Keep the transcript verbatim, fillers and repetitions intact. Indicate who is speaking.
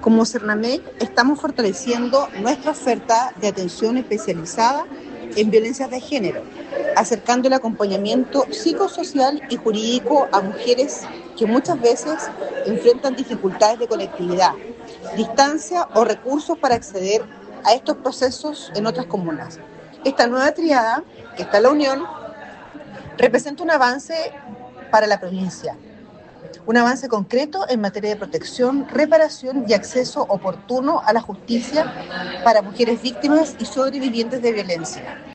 Speaker 1: Como Cernamec estamos fortaleciendo nuestra oferta de atención especializada en violencias de género, acercando el acompañamiento psicosocial y jurídico a mujeres que muchas veces enfrentan dificultades de conectividad, distancia o recursos para acceder a estos procesos en otras comunas. Esta nueva triada, que está en la Unión, representa un avance para la provincia, un avance concreto en materia de protección, reparación y acceso oportuno a la justicia para mujeres víctimas y sobrevivientes de violencia.